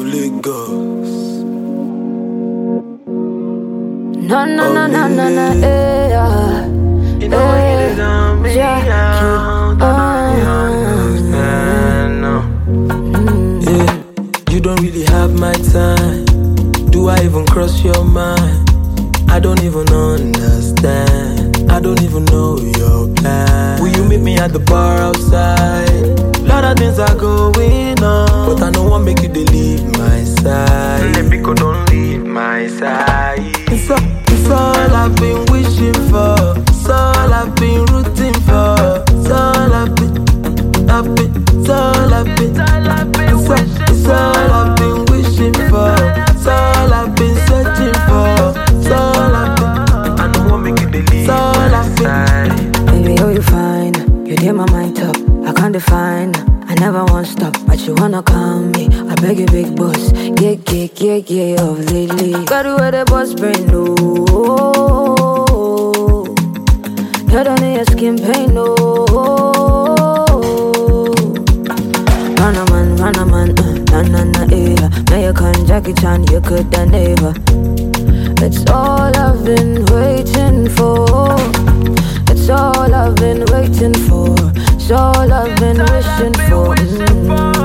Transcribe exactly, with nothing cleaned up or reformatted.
Lagos. No, no, no, no, no, no, eh, yeah. You know what it is on me, yeah, yeah. Yeah, you don't really have my time. Do I even cross your mind? I don't even understand. I don't even know your plan. Will you meet me at the bar outside? Lot of things are going on, but I don't want make you dey leave my side. Let me go, don't leave my side. It's all, it's all I've been wishing for. It's all I've been rooting for. It's all I've been, I've been, it's all I've been. It's all, it's all I've been wishing for. It's all I've been searching for. It's all I've been. I don't want make you dey leave my side. Baby, oh, you fine. You did my mind top. I can't define. I never want stop, but you wanna calm me. I beg you, big boss. Yeah, yeah, yeah, yeah, of lately. Got to where the boss brain, no. You don't need your skin pain, no. Run a man, run a man, uh, na na na, yeah. Now you can Jackie Chan, you could have never. It's all I've been waiting for. It's all I've been waiting for. It's all I've been wishing for. Mm-hmm.